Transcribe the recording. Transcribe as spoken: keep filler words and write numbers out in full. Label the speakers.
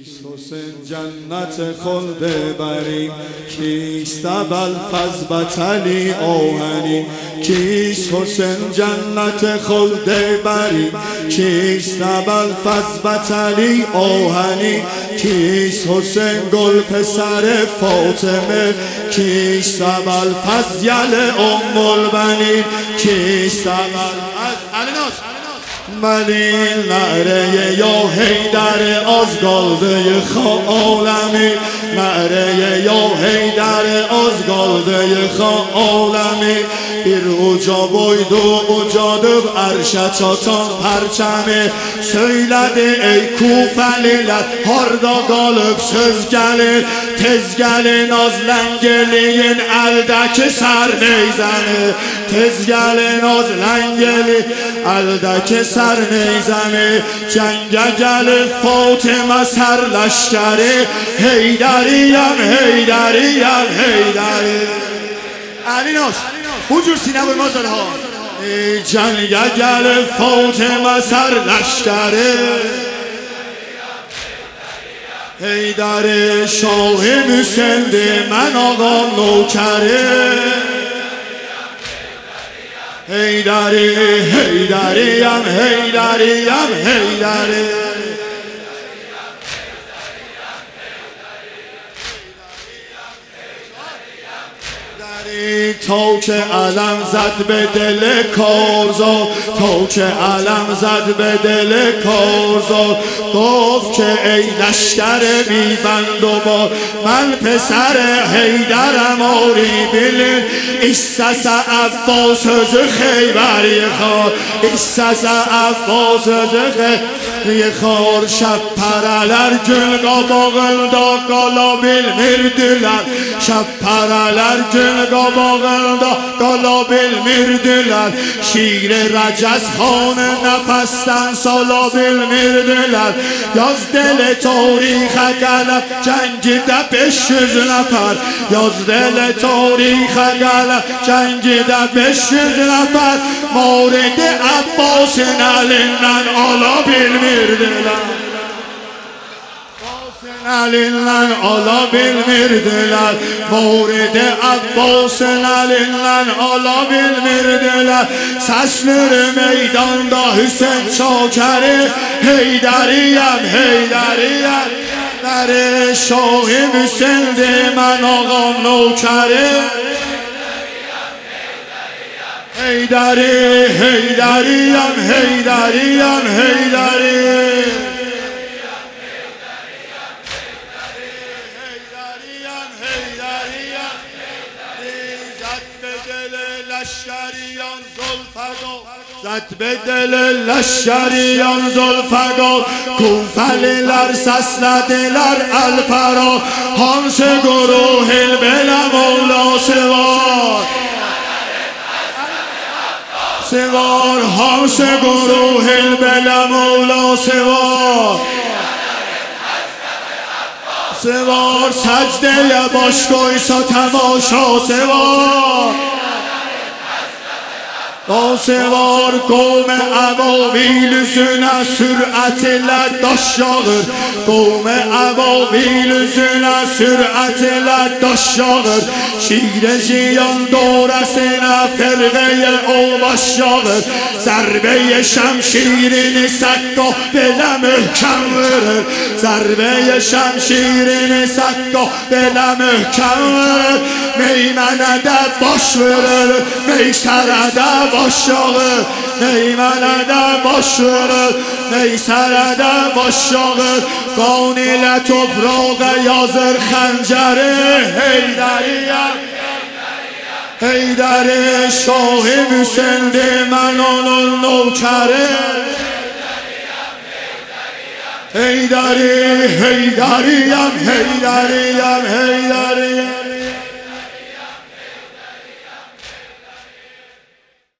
Speaker 1: حسین جنت خلد بریم کیست ابوالفضل بطلی آهنی کیست حسین جنت خلد بریم کیست ابوالفضل بطلی آهنی کیست حسین گل پسر فاطمه کیست ابوالفضل یل ام البنین کیست ابوالفضل ملین نعره یا حیدر از گالده خا عالمی نعره یا حیدر از گالده خا عالمی bir uca boydu ucadır arşa çatan perçemi söyledi ey Kufeliler harda kalıp söz gelir tez gelin az lengeliyin eldeki ser neyzeni tez gelin az lengeli eldeki ser neyzeni cenge gelir Fatıma ser leşkeri Heydariyem Heydariyem Heydari Alinoş بجور سینه و مازال ها جنگ گل فاطمه سر لشکره حیدر شاه مسند من آقا نوکره حیدری حیدریم حیدریم حیدری تا که علم زد به دل کارزار تا که علم زد به دل کارزار گفت که ای لشکر بی بند و بار من پسر حیدرم آری بلین ایسس عباس از خیبری خار ایسس عباس از خیبری خار şab paralar gün qabağında qala bilmirdilər şab paralar gün qabağında qala bilmirdilər şiir rəcəz xanı nəfəsdən sala bilmirdilər yaz deli tarixə qələm cəngidə beş yüz nəfər yaz deli tarixə qələm cəngidə beş yüz nəfər Muridi Abbasın əlindən ala bilmirdilər Əlindən ala bilmirdilər Muridi Abbasın əlindən ala bilmirdilər Səsləri meydanda Hüseyn Çakəri Heydəriyəm, Heydəriyəm Nəri Şahim Hüseyndi mən ağam nökəri Heydəri, Heydəriyəm, Heydəriyəm, Heydəriyəm لشکریان زلفقار زد به دل لشکریان زلفقار کوفلیler səslədilər əlfəra hansı guruhil belə mevlası var Sevar hansı guruhil belə mevlası var Sevar səcdəyə baş qoysa təmaşası var Sevar qovm əvavil üzünə sürət ilə daş yağır Qovm əvavil üzünə sürət ilə daş yağır Şiir ziyan dorəsinə fərqəyə o baş yağır Zərbəyə şəmşirini səqqah belə möhkəm vurur Zərbəyə şəmşirini səqqah belə möhkəm vurur Meymənədə baş vurur Meysərədə baş yağır Meymənədə baş vurur Meysərədə baş yağır Qan ilə toprağa yazır xəncəri Heydəriyəm Heydəri Şahim Hüseyndi mən onun nökəri Heydəri Heydəriyəm Heydəriyəm Heydəriyəm